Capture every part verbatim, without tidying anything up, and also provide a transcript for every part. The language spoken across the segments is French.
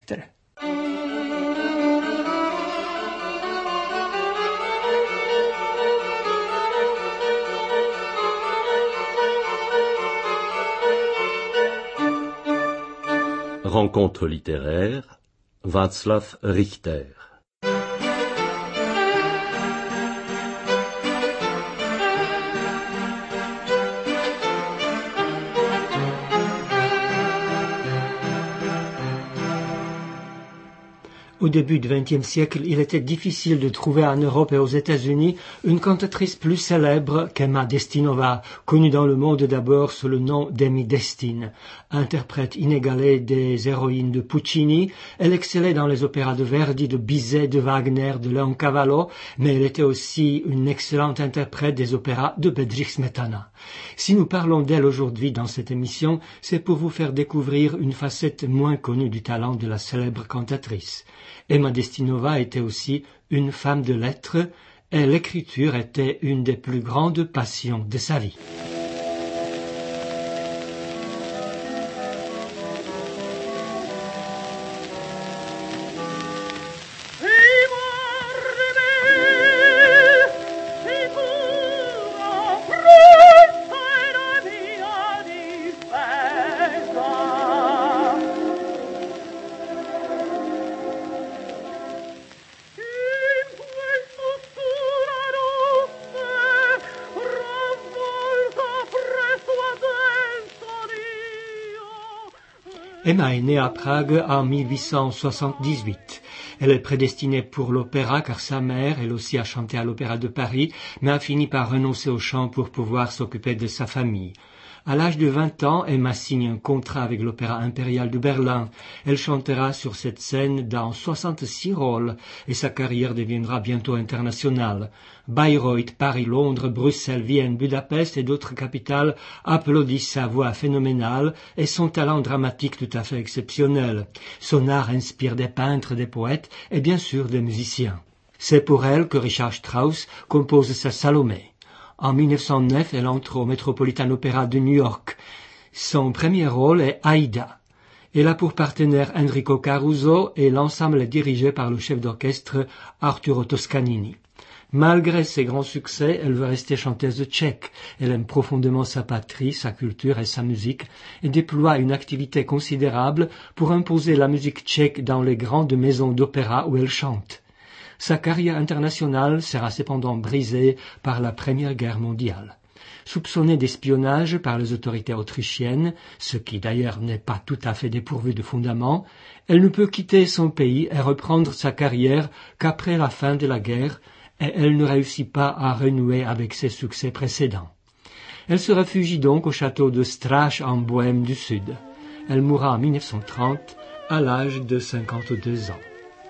lettres. Rencontre littéraire, Václav Richter. Au début du vingtième siècle, il était difficile de trouver en Europe et aux États-Unis une cantatrice plus célèbre qu'Emma Destinova, connue dans le monde d'abord sous le nom d'Emmy Destin. Interprète inégalée des héroïnes de Puccini, elle excellait dans les opéras de Verdi, de Bizet, de Wagner, de Leoncavallo, mais elle était aussi une excellente interprète des opéras de Bedřich Smetana. Si nous parlons d'elle aujourd'hui dans cette émission, c'est pour vous faire découvrir une facette moins connue du talent de la célèbre cantatrice. Emma Destinova était aussi une femme de lettres et l'écriture était une des plus grandes passions de sa vie. Emma est née à Prague en mille huit cent soixante-dix-huit. Elle est prédestinée pour l'opéra car sa mère, elle aussi, a chanté à l'Opéra de Paris, mais a fini par renoncer au chant pour pouvoir s'occuper de sa famille. À l'âge de vingt ans, Emma signe un contrat avec l'Opéra impérial de Berlin. Elle chantera sur cette scène dans soixante-six rôles et sa carrière deviendra bientôt internationale. Bayreuth, Paris, Londres, Bruxelles, Vienne, Budapest et d'autres capitales applaudissent sa voix phénoménale et son talent dramatique tout à fait exceptionnel. Son art inspire des peintres, des poètes et bien sûr des musiciens. C'est pour elle que Richard Strauss compose sa Salomé. En mille neuf cent neuf, elle entre au Metropolitan Opera de New York. Son premier rôle est Aïda. Elle a pour partenaire Enrico Caruso et l'ensemble est dirigé par le chef d'orchestre Arturo Toscanini. Malgré ses grands succès, elle veut rester chanteuse tchèque. Elle aime profondément sa patrie, sa culture et sa musique et déploie une activité considérable pour imposer la musique tchèque dans les grandes maisons d'opéra où elle chante. Sa carrière internationale sera cependant brisée par la Première Guerre mondiale. Soupçonnée d'espionnage par les autorités autrichiennes, ce qui d'ailleurs n'est pas tout à fait dépourvu de fondement, elle ne peut quitter son pays et reprendre sa carrière qu'après la fin de la guerre, et elle ne réussit pas à renouer avec ses succès précédents. Elle se réfugie donc au château de Stráž en Bohême du Sud. Elle mourra en mille neuf cent trente à l'âge de cinquante-deux ans.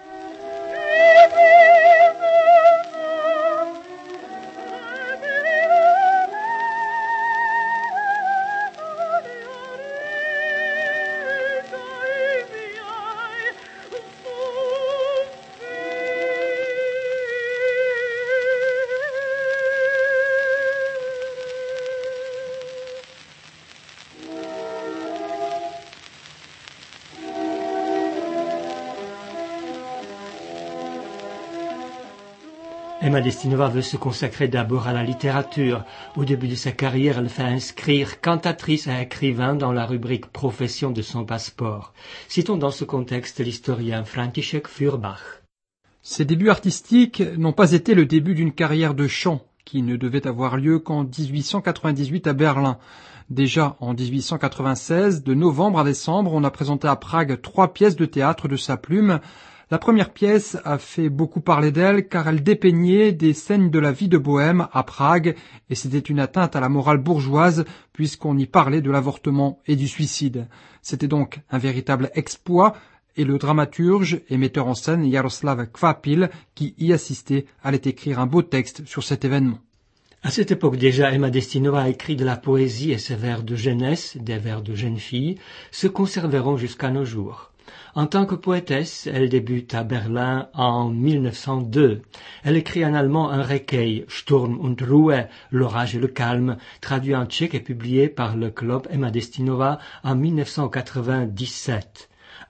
Emma Destinova veut se consacrer d'abord à la littérature. Au début de sa carrière, elle fait inscrire cantatrice et écrivain dans la rubrique profession de son passeport. Citons dans ce contexte l'historien František Feuerbach. Ses débuts artistiques n'ont pas été le début d'une carrière de chant qui ne devait avoir lieu qu'en dix-huit cent quatre-vingt-dix-huit à Berlin. Déjà en dix-huit cent quatre-vingt-seize, de novembre à décembre, on a présenté à Prague trois pièces de théâtre de sa plume. La première pièce a fait beaucoup parler d'elle car elle dépeignait des scènes de la vie de Bohême à Prague et c'était une atteinte à la morale bourgeoise puisqu'on y parlait de l'avortement et du suicide. C'était donc un véritable exploit et le dramaturge et metteur en scène Jaroslav Kvapil, qui y assistait, allait écrire un beau texte sur cet événement. À cette époque déjà, Emma Destinova a écrit de la poésie et ses vers de jeunesse, des vers de jeune fille, se conserveront jusqu'à nos jours. En tant que poétesse, elle débute à Berlin en mille neuf cent deux. Elle écrit en allemand un recueil, Sturm und Ruhe, l'orage et le calme, traduit en tchèque et publié par le club Emma Destinova en mille neuf cent quatre-vingt-dix-sept.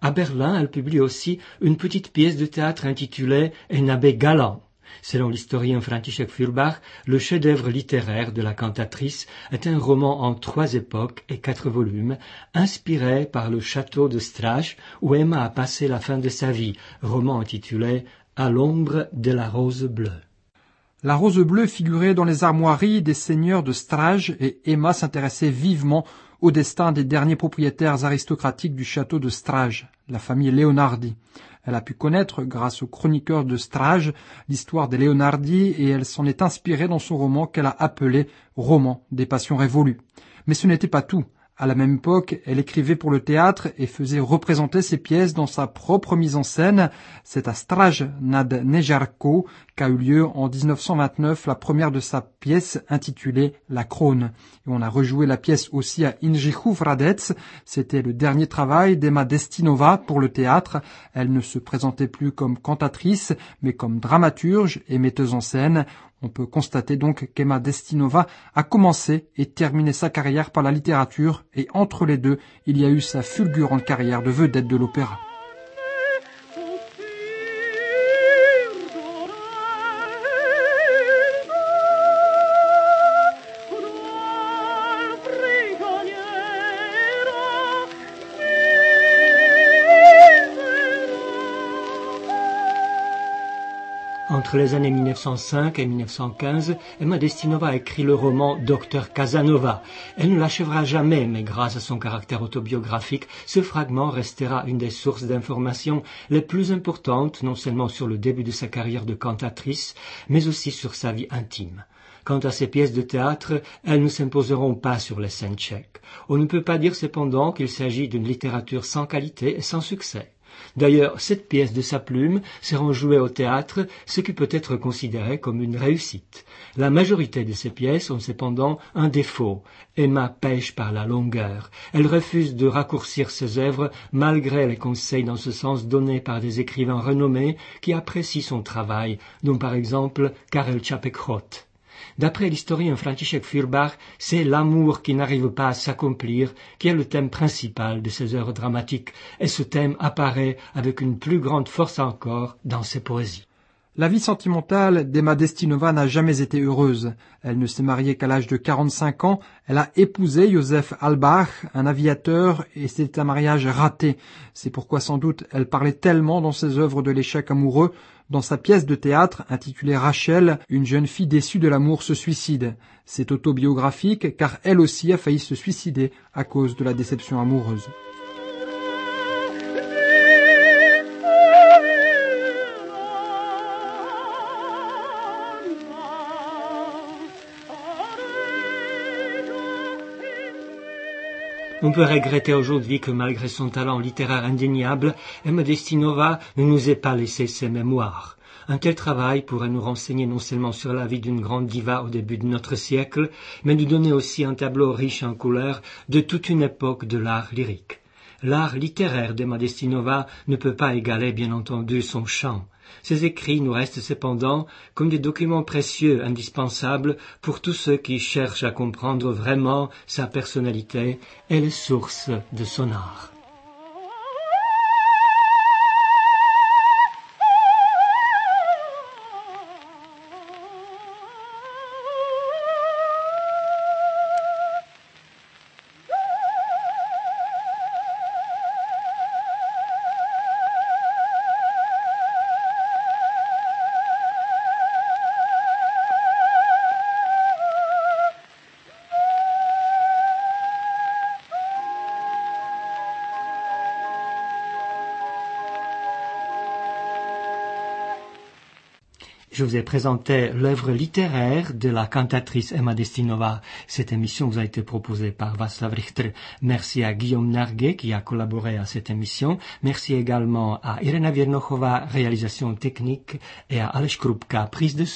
À Berlin, elle publie aussi une petite pièce de théâtre intitulée Un abbé galant. Selon l'historien František Feuerbach, le chef-d'œuvre littéraire de la cantatrice est un roman en trois époques et quatre volumes, inspiré par le château de Straž où Emma a passé la fin de sa vie, roman intitulé À l'ombre de la rose bleue. La rose bleue figurait dans les armoiries des seigneurs de Straž et Emma s'intéressait vivement au destin des derniers propriétaires aristocratiques du château de Straž, la famille Leonardi. Elle a pu connaître, grâce au chroniqueur de Straž, l'histoire des Leonardi et elle s'en est inspirée dans son roman qu'elle a appelé « Roman des passions révolues ». Mais ce n'était pas tout. À la même époque, elle écrivait pour le théâtre et faisait représenter ses pièces dans sa propre mise en scène. C'est à Straž nad Nežárkou qu'a eu lieu en dix-neuf cent vingt-neuf la première de sa pièce intitulée La Krone. Et on a rejoué la pièce aussi à Jindřichův Hradec. C'était le dernier travail d'Emma Destinova pour le théâtre. Elle ne se présentait plus comme cantatrice, mais comme dramaturge et metteuse en scène. On peut constater donc qu'Emma Destinova a commencé et terminé sa carrière par la littérature et entre les deux, il y a eu sa fulgurante carrière de vedette de l'opéra. Entre les années mille neuf cent cinq et mille neuf cent quinze, Emma Destinova a écrit le roman Docteur Casanova. Elle ne l'achèvera jamais, mais grâce à son caractère autobiographique, ce fragment restera une des sources d'informations les plus importantes, non seulement sur le début de sa carrière de cantatrice, mais aussi sur sa vie intime. Quant à ses pièces de théâtre, elles ne s'imposeront pas sur les scènes tchèques. On ne peut pas dire cependant qu'il s'agit d'une littérature sans qualité et sans succès. D'ailleurs, cette pièce de sa plume sera jouée au théâtre, ce qui peut être considéré comme une réussite. La majorité de ces pièces ont cependant un défaut. Emma pêche par la longueur. Elle refuse de raccourcir ses œuvres malgré les conseils dans ce sens donnés par des écrivains renommés qui apprécient son travail, dont par exemple Karel Čapek-Hot. D'après l'historien František Feuerbach, c'est l'amour qui n'arrive pas à s'accomplir qui est le thème principal de ses œuvres dramatiques, et ce thème apparaît avec une plus grande force encore dans ses poésies. La vie sentimentale d'Emma Destinova n'a jamais été heureuse. Elle ne s'est mariée qu'à l'âge de quarante-cinq ans. Elle a épousé Josef Albach, un aviateur, et c'est un mariage raté. C'est pourquoi sans doute elle parlait tellement dans ses œuvres de l'échec amoureux. Dans sa pièce de théâtre intitulée Rachel, une jeune fille déçue de l'amour se suicide. C'est autobiographique car elle aussi a failli se suicider à cause de la déception amoureuse. On peut regretter aujourd'hui que malgré son talent littéraire indéniable, Emma Destinova ne nous ait pas laissé ses mémoires. Un tel travail pourrait nous renseigner non seulement sur la vie d'une grande diva au début de notre siècle, mais nous donner aussi un tableau riche en couleurs de toute une époque de l'art lyrique. L'art littéraire d'Emma Destinova ne peut pas égaler, bien entendu, son chant. Ses écrits nous restent cependant comme des documents précieux, indispensables pour tous ceux qui cherchent à comprendre vraiment sa personnalité et les sources de son art. Je vous ai présenté l'œuvre littéraire de la cantatrice Emma Destinova. Cette émission vous a été proposée par Václav Richter. Merci à Guillaume Narguet qui a collaboré à cette émission. Merci également à Irena Věrnochová, réalisation technique, et à Aleš Krupka, prise de